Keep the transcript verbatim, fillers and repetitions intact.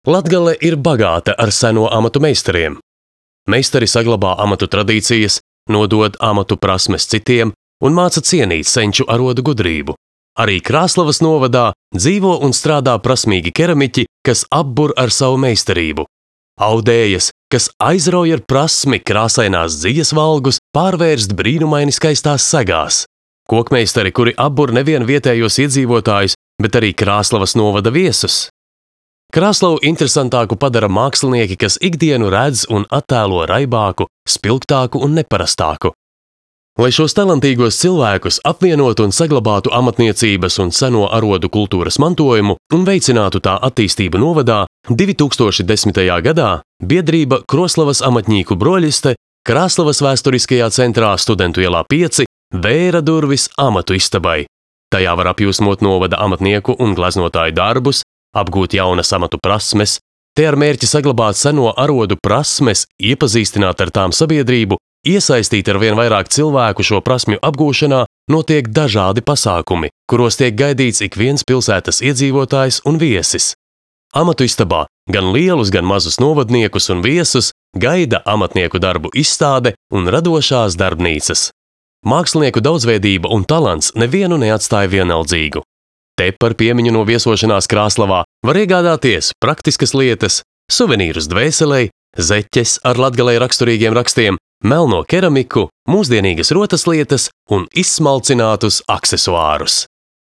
Latgale ir bagāta ar seno amatu meistariem. Meistari saglabā amatu tradīcijas, nodod amatu prasmes citiem un māca cienīt senču arodu gudrību. Arī Krāslavas novadā dzīvo un strādā prasmīgi keramiķi, kas apbur ar savu meistarību. Audējas, kas aizrauj ar prasmi krāsainās dzijas valgus, pārvērst brīnumaini skaistās segās. Kokmeistari, kuri apbur nevien vietējos iedzīvotājus, bet arī Krāslavas novada viesus. Krāslavu interesantāku padara mākslinieki, kas ikdienu redz un attēlo raibāku, spilgtāku un neparastāku. Lai šos talantīgos cilvēkus apvienotu un saglabātu amatniecības un seno arodu kultūras mantojumu un veicinātu tā attīstību novadā, divi tūkstoši desmitajā gadā biedrība Kroslavas amatņīku broļiste Krāslavas vēsturiskajā centrā Studentu ielā pieci vēra durvis amatu istabai. Tajā var apjūsmot novada amatnieku un gleznotāju darbus, apgūt jaunas amatu prasmes, te ar mērķi saglabāt seno arodu prasmes, iepazīstināt ar tām sabiedrību, iesaistīt ar vien vairāk cilvēku šo prasmju apgūšanā, notiek dažādi pasākumi, kuros tiek gaidīts ik viens pilsētas iedzīvotājs un viesis. Amatu istabā gan lielus, gan mazus novadniekus un viesus gaida amatnieku darbu izstāde un radošās darbnīcas. Mākslinieku daudzveidība un talants nevienu neatstāja vienaldzīgu. Te par piemiņu no viesošanās Krāslavā var iegādāties praktiskas lietas, suvenīrus dvēselei, zeķes ar Latgalei raksturīgiem rakstiem, melno keramiku, mūsdienīgas rotaslietas un izsmalcinātus aksesuārus.